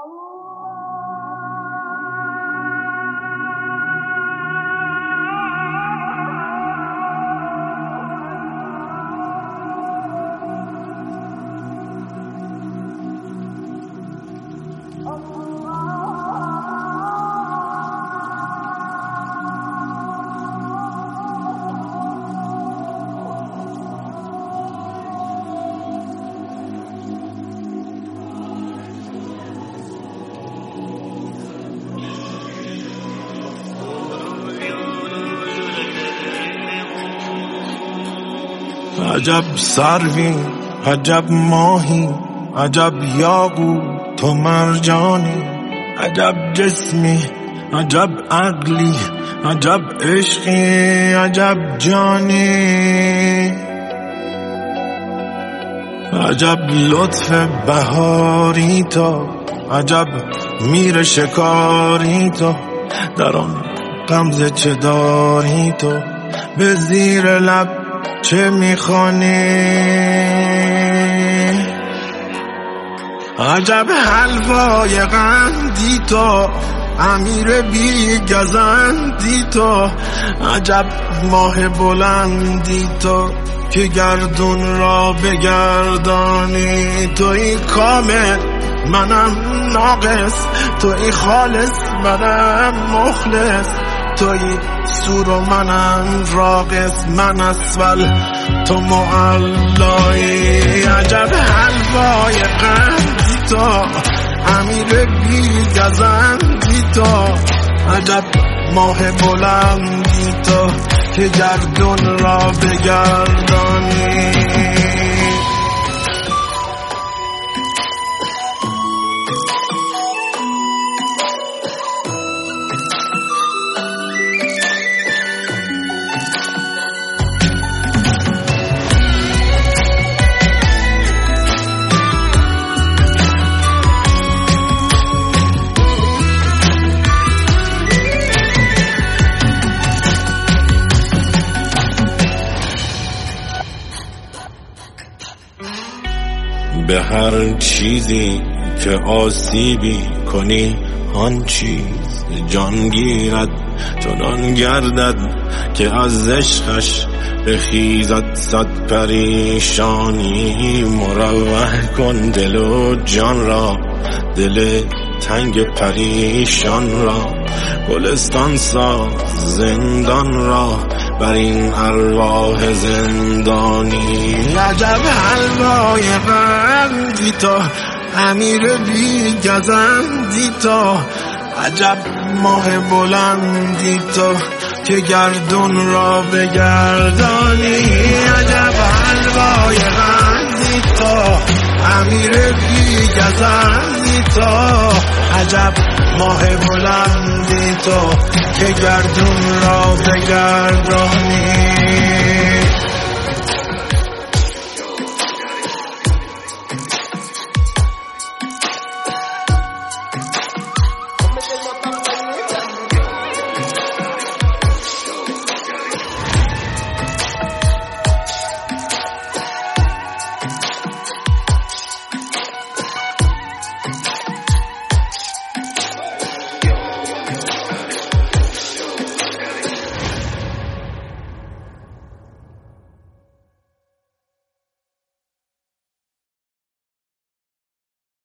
عجب سروی، عجب ماهی، عجب یاقوت و مرجانی، عجب جسمی، عجب عقلی، عجب عشقی، عجب جانی، عجب لطف بهاری تو، عجب میر شکاری تو، در آن غمزه چه داری تو، به زیر لب چه میخوانی، عجب حلوای قندی تو، امیر بی گزندی تو، عجب ماه بلندی تو که گردون را بگردانی، توی کامل منم ناقص، توی خالص منم مخلص، توی سور و منم راقص، من اسفل تو معلایی، عجب حلوای قندی تو، امیر بی گزندی تو، عجب ماه بلندی تو که گردون را بگردانی. به هر چیزی که آسیبی کنی آن چیز جان گیرد، چنان گردد که از عشقش بخیزد صد پریشانی، مروح کن دل و جان را، دل تنگ پریشان را، گلستان ساز زندان را بر این ارواح زندانی، عجب حلوای قندی تو، امیر بی گزندی تو، عجب ماه بلندی تو که گردون را بگردانی، عجب حلوای قندی تو، امیر بی گزندی تو، عجب ماه بلندی تو که گردون را بگردانی.